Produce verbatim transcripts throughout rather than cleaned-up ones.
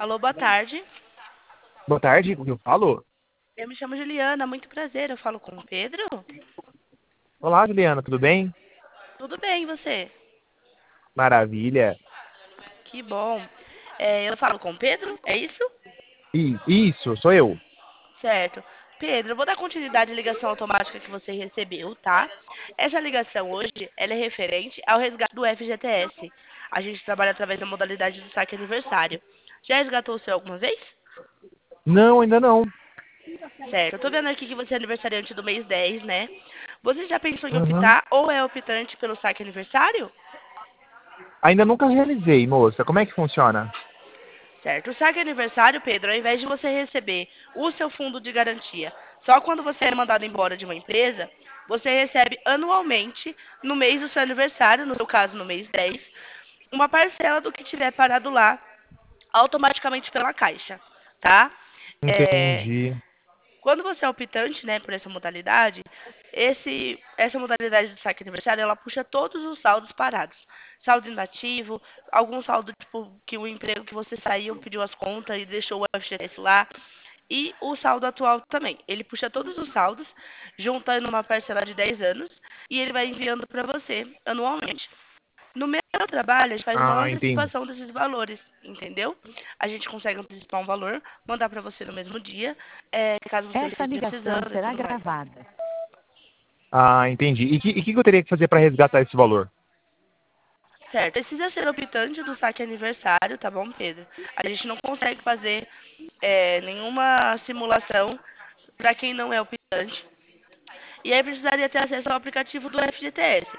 Alô, boa tarde. Boa tarde, o que eu falo? Eu me chamo Juliana, muito prazer. Eu falo com o Pedro? Olá, Juliana, tudo bem? Tudo bem, e você? Maravilha. Que bom. É, eu falo com o Pedro, é isso? I- Isso, sou eu. Certo. Pedro, eu vou dar continuidade à ligação automática que você recebeu, tá? Essa ligação hoje, ela é referente ao resgate do F G T S. A gente trabalha através da modalidade do saque aniversário. Já resgatou o seu alguma vez? Não, ainda não. Certo. Eu tô vendo aqui que você é aniversariante do mês dez, né? Você já pensou em Uhum. optar ou é optante pelo saque aniversário? Ainda nunca realizei, moça. Como é que funciona? Certo. O saque aniversário, Pedro, ao invés de você receber o seu fundo de garantia só quando você é mandado embora de uma empresa, você recebe anualmente, no mês do seu aniversário, no seu caso no mês dez, uma parcela do que tiver parado lá automaticamente pela Caixa, tá? É, Entendi. quando você é optante, né, por essa modalidade, esse, essa modalidade de saque aniversário, ela puxa todos os saldos parados. Saldo inativo, algum saldo tipo que o emprego que você saiu, pediu as contas e deixou o F G T S lá, e o saldo atual também. Ele puxa todos os saldos, juntando uma parcela de dez anos, e ele vai enviando para você anualmente. No meu trabalho, a gente faz uma Ah, entendi. antecipação desses valores, entendeu? A gente consegue antecipar um valor, mandar para você no mesmo dia, é, caso você Essa esteja ligação precisando e será tudo mais. gravada. Ah, entendi. E o que, e que que eu teria que fazer para resgatar esse valor? Certo, precisa ser optante do saque aniversário, tá bom, Pedro? A gente não consegue fazer é, nenhuma simulação para quem não é optante. E aí precisaria ter acesso ao aplicativo do F G T S.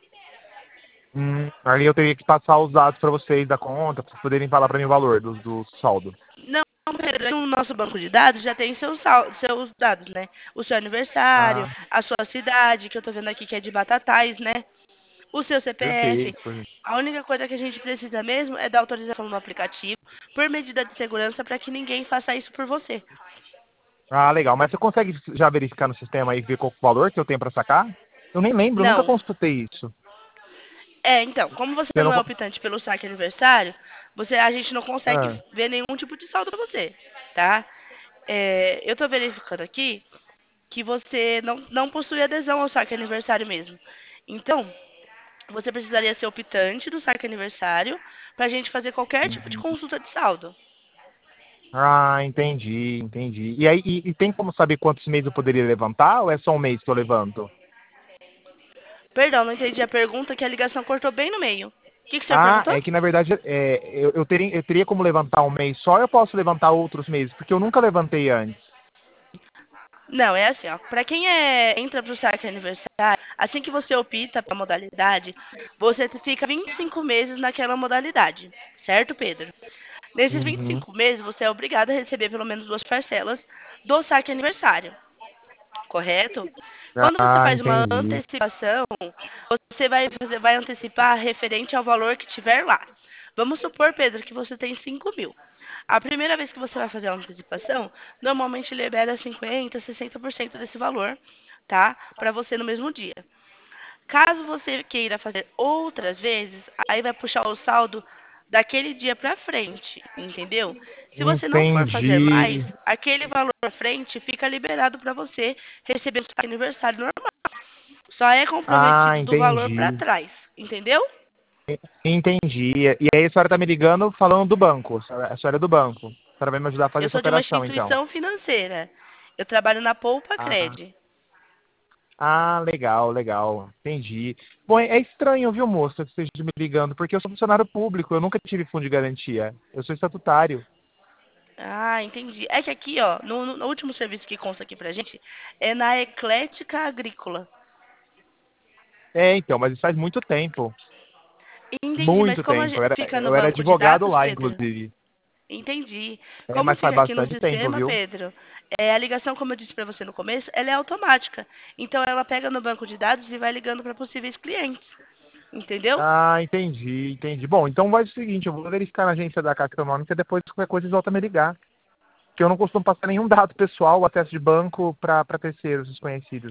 Hum, aí eu teria que passar os dados para vocês da conta, para vocês poderem falar para mim o valor do, do saldo. Não, Pedro, no nosso banco de dados já tem seus, sal- seus dados, né? O seu aniversário, Ah, a sua cidade, que eu tô vendo aqui que é de Batatais, né? O seu C P F. perfeito. A única coisa que a gente precisa mesmo é da autorização no aplicativo, por medida de segurança, para que ninguém faça isso por você. Ah, legal. Mas você consegue já verificar no sistema aí, ver qual o valor que eu tenho para sacar? Eu nem lembro, eu nunca Não. consultei isso. É, então, como você Eu não não... é co- optante pelo saque aniversário, você, a gente não consegue Ah, ver nenhum tipo de saldo para você, tá? É, eu tô verificando aqui que você não, não possui adesão ao saque aniversário mesmo. Então, você precisaria ser optante do saque aniversário para a gente fazer qualquer tipo de uhum. consulta de saldo. Ah, entendi, entendi. E aí, e, e tem como saber quantos meses eu poderia levantar ou é só um mês que eu levanto? Perdão, não entendi a pergunta, que a ligação cortou bem no meio. O que, que o senhor Ah, perguntou? é que na verdade é, eu, eu, teria, eu teria como levantar um mês só ou eu posso levantar outros meses? Porque eu nunca levantei antes. Não, é assim, ó. Para quem é, entra pro saque aniversário, assim que você opta pela modalidade, você fica vinte e cinco meses naquela modalidade, certo, Pedro? Nesses vinte e Uhum. cinco meses, você é obrigado a receber pelo menos duas parcelas do saque aniversário, correto? Quando você Ah, faz uma entendi. antecipação, você vai, fazer, vai antecipar referente ao valor que tiver lá. Vamos supor, Pedro, que você tem cinco mil. A primeira vez que você vai fazer a antecipação, normalmente libera cinquenta, sessenta por cento desse valor, tá? Para você no mesmo dia. Caso você queira fazer outras vezes, aí vai puxar o saldo daquele dia para frente, entendeu? Se você não for fazer mais, Entendi. aquele valor para frente fica liberado para você receber o seu aniversário normal. Só é Ah, comprometido do valor para entendi. trás, entendeu? Entendi. E aí a senhora está me ligando falando do banco. A senhora a senhora é do banco. A senhora vai me ajudar a fazer Eu essa sou de uma operação, então. instituição financeira. Eu trabalho na Poupa Ah, Cred. ah, legal, legal. Entendi. Bom, é estranho, viu, moça, que você esteja me ligando, porque eu sou funcionário público, eu nunca tive fundo de garantia. Eu sou estatutário. Ah, entendi. É que aqui, ó, no, no último serviço que consta aqui pra gente, é na Eclética Agrícola. É, então, mas isso faz muito tempo. Entendi, mas Muito como a tempo. Eu gente era, fica no eu era banco de advogado dados, lá, Pedro? inclusive. Entendi. É, Como mas faz fica aqui no bastante tempo, sistema, viu? Pedro, é, a ligação, como eu disse pra você no começo, ela é automática. Então ela pega no banco de dados e vai ligando para possíveis clientes. Entendeu? Ah, entendi, entendi. Bom, então vai o seguinte, eu vou verificar na agência da Caixa Econômica e depois qualquer coisa eles voltam a me ligar. Porque eu não costumo passar nenhum dado pessoal, acesso de banco para terceiros desconhecidos.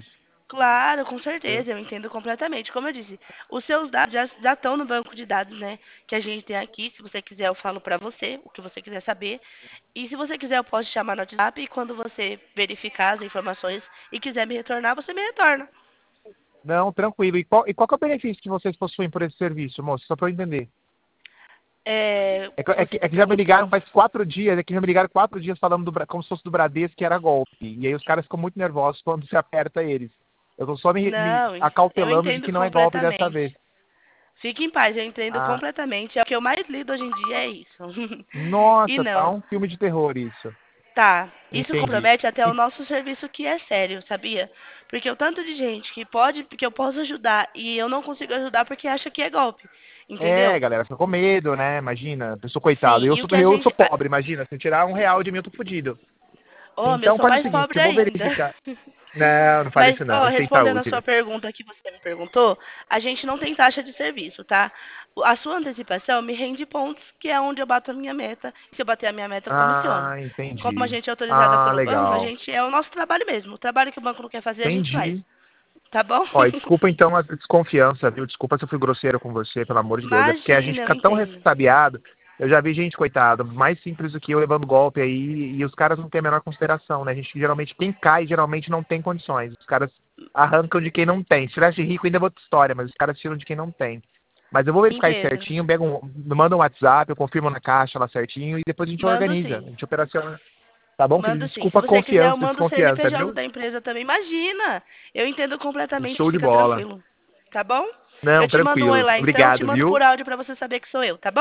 Claro, com Eu- certeza, eu entendo completamente. Como eu disse, os seus dados já já estão no banco de dados, né, que a gente tem aqui. Se você quiser, eu falo para você o que você quiser saber. E se você quiser, eu posso te chamar no WhatsApp e quando você verificar as informações e quiser me retornar, você me retorna. Não, tranquilo. E qual, e qual que é o benefício que vocês possuem por esse serviço, moço? Só para eu entender. É, É que, é, você que, está é que já me perguntando. ligaram faz quatro dias, é que já me ligaram quatro dias falando do, Bra- como se fosse do Bradesco, que era golpe. E aí os caras ficam muito nervosos quando você aperta eles. Eu tô só me, me Não, eu acautelando de entendo que não é golpe dessa completamente. vez. Fique em paz, eu entendo Ah, completamente. É o que eu mais lido hoje em dia é isso. E nossa, tá não, um filme de terror isso. tá. Isso Entendi. compromete até o E- nosso serviço que é sério, sabia? Porque o tanto de gente que pode, que eu posso ajudar e eu não consigo ajudar porque acha que é golpe, É, entendeu? galera, fica com medo, né? Imagina, eu sou coitado. Sim, Eu e o sou, que a eu sou gente. a- pobre, imagina. Se eu tirar um real de mim, eu tô fudido. Oh, eu Então sou faz o mais seguinte, pobre eu vou ainda. verificar. Não, não fale Mas, isso não. ó, A gente tem respondendo a saúde. sua pergunta que você me perguntou, a gente não tem taxa de serviço, tá? O- A sua antecipação me rende pontos, que é onde eu bato a minha meta. Se eu bater a minha meta, eu comissiono. Ah, Como a entendi. gente é autorizada Ah, pelo banco, a legal. gente é o nosso trabalho mesmo. O trabalho que o banco não quer fazer, a gente faz. Entendi. Tá bom? Ó, e desculpa então a desconfiança, viu? Desculpa se eu fui grosseiro com você, pelo amor de Deus. É porque a gente Imagina, eu fica tão entendo. ressabiado. Eu já vi gente, coitado, mais simples do que eu levando golpe aí, e os caras não têm a menor consideração, né? A gente geralmente, quem cai, geralmente não tem condições. Os caras arrancam de quem não tem. Se tivesse rico, ainda é outra história, mas os caras tiram de quem não tem. Mas eu vou verificar isso Entendo. certinho, pego um, me manda um WhatsApp, eu confirmo na caixa lá certinho, e depois a gente Mando organiza, a sim. gente operaciona. Tá bom, querido? Mando sim. Se Desculpa a você quiser, eu confiança, mando o desconfiança, C N P J viu? da empresa também. Imagina! Eu entendo completamente, Show de fica bola. tranquilo. Tá bom? Eu Não, te mando um oi tranquilo. lá então, te Obrigado, mando viu? por áudio pra você saber que sou eu, tá bom?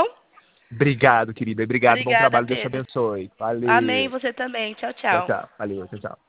Obrigado, querida. Obrigado. Bom Obrigada, trabalho. Deus te Pedro. abençoe. Amém, Valeu. você também. Tchau, Tchau, tchau. tchau. Valeu. Tchau, tchau.